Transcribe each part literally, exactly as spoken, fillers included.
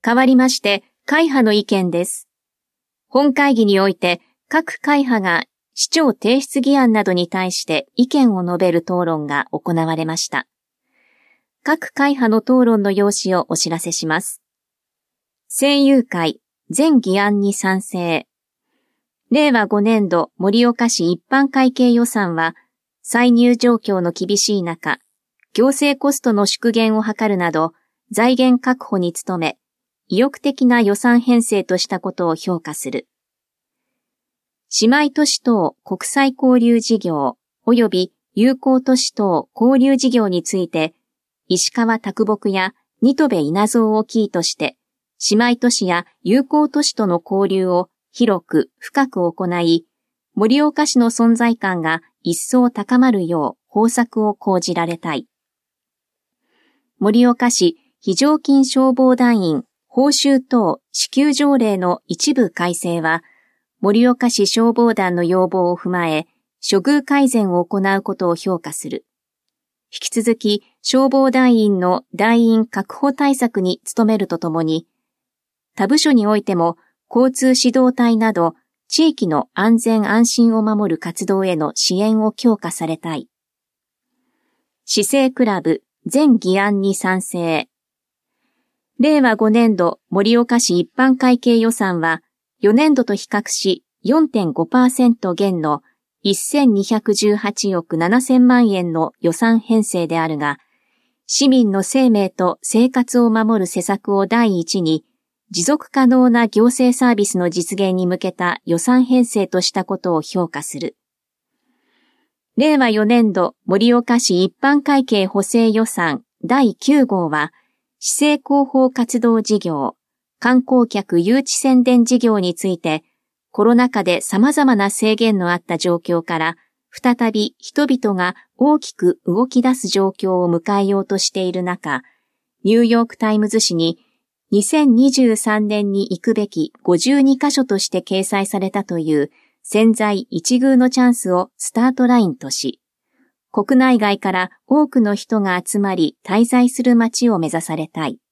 代わりまして、会派の意見です。本会議において、各会派が市長提出議案などに対して意見を述べる討論が行われました。各会派の討論の要旨をお知らせします。政友会、全議案に賛成。れいわごねんど盛岡市一般会計予算は、歳入状況の厳しい中、行政コストの縮減を図るなど、財源確保に努め、意欲的な予算編成としたことを評価する。姉妹都市等国際交流事業及び友好都市等交流事業について、石川啄木や新渡戸稲造をキーとして、姉妹都市や友好都市との交流を広く深く行い、盛岡市の存在感が一層高まるよう方策を講じられたい。盛岡市非常勤消防団員報酬等支給条例の一部改正は、盛岡市消防団の要望を踏まえ、処遇改善を行うことを評価する。引き続き、消防団員の団員確保対策に努めるとともに、他部署においても、交通指導隊など、地域の安全安心を守る活動への支援を強化されたい。市政クラブ、全議案に賛成。れいわごねんど盛岡市一般会計予算は、よねんどと比較し よんてんごパーセント 減のせんにひゃくじゅうはちおくななせんまんえんの予算編成であるが、市民の生命と生活を守る施策を第一に、持続可能な行政サービスの実現に向けた予算編成としたことを評価する。れいわよねんど盛岡市一般会計補正予算だいきゅうごうは、市政広報活動事業、観光客誘致宣伝事業について、コロナ禍で様々な制限のあった状況から、再び人々が大きく動き出す状況を迎えようとしている中、ニューヨークタイムズ紙ににせんにじゅうさんねんに行くべきごじゅうにかしょとして掲載されたという千載一遇のチャンスをスタートラインとし、国内外から多くの人が集まり滞在する街を目指されたい。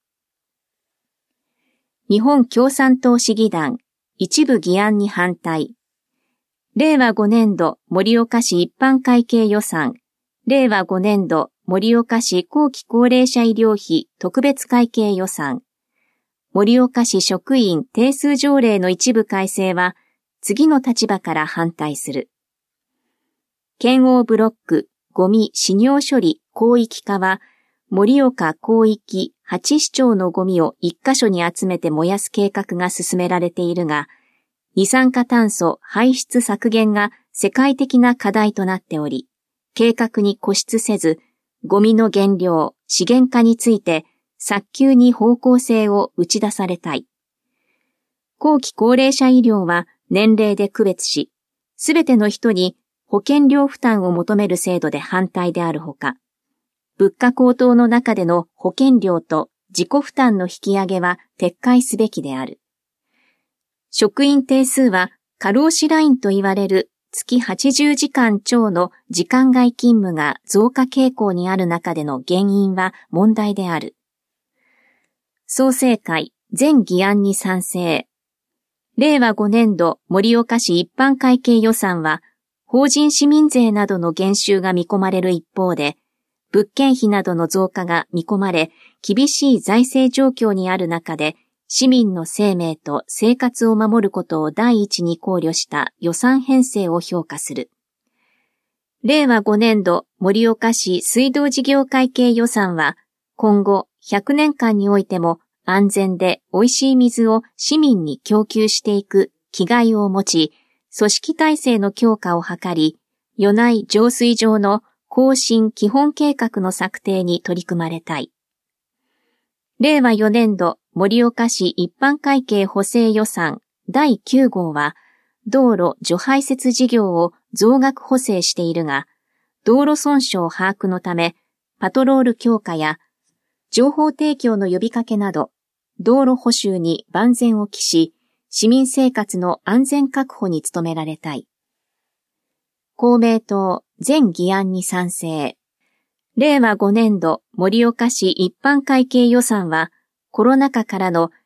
日本共産党市議団、一部議案に反対。れいわごねんど盛岡市一般会計予算、れいわごねんど盛岡市後期高齢者医療費特別会計予算、盛岡市職員定数条例の一部改正は、次の立場から反対する。県央ブロックゴミ使用処理広域化は、盛岡広域はち市町のゴミを一箇所に集めて燃やす計画が進められているが、二酸化炭素排出削減が世界的な課題となっており、計画に固執せず、ゴミの減量、資源化について早急に方向性を打ち出されたい。後期高齢者医療は年齢で区別し、すべての人に保険料負担を求める制度で反対であるほか、物価高騰の中での保険料と自己負担の引き上げは撤回すべきである。職員定数は過労死ラインと言われる月はちじゅうじかん超の時間外勤務が増加傾向にある中での原因は問題である。創成会全議案に賛成。れいわごねんど盛岡市一般会計予算は法人市民税などの減収が見込まれる一方で、物件費などの増加が見込まれ、厳しい財政状況にある中で、市民の生命と生活を守ることを第一に考慮した予算編成を評価する。れいわごねんど盛岡市水道事業会計予算は、今後ひゃくねんかんにおいても安全で美味しい水を市民に供給していく気概を持ち、組織体制の強化を図り、与内浄水場の更新基本計画の策定に取り組まれたい。れいわよねんど盛岡市一般会計補正予算だいきゅうごうは道路除排雪事業を増額補正しているが、道路損傷把握のためパトロール強化や情報提供の呼びかけなど道路補修に万全を期し、市民生活の安全確保に努められたい。公明党全議案に賛成。れいわごねんど盛岡市一般会計予算はコロナ禍からの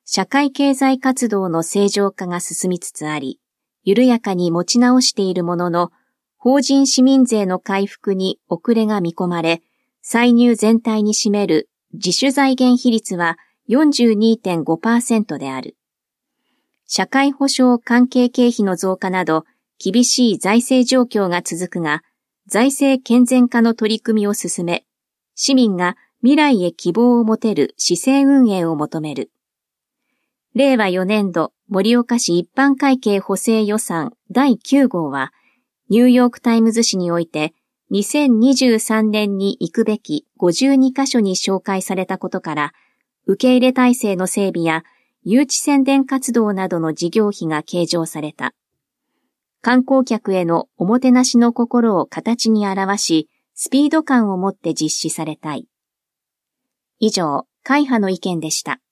社会経済活動の正常化が進みつつあり、緩やかに持ち直しているものの、法人市民税の回復に遅れが見込まれ、歳入全体に占める自主財源比率は よんじゅうにてんごパーセント である。社会保障関係経費の増加など、厳しい財政状況が続くが、財政健全化の取り組みを進め、市民が未来へ希望を持てる市政運営を求める。れいわよねんど盛岡市一般会計補正予算だいきゅう号は、ニューヨークタイムズ紙において、にせんにじゅうさんねんに行くべきごじゅうにカ所に紹介されたことから、受け入れ体制の整備や誘致宣伝活動などの事業費が計上された。観光客へのおもてなしの心を形に表し、スピード感を持って実施されたい。以上、会派の意見でした。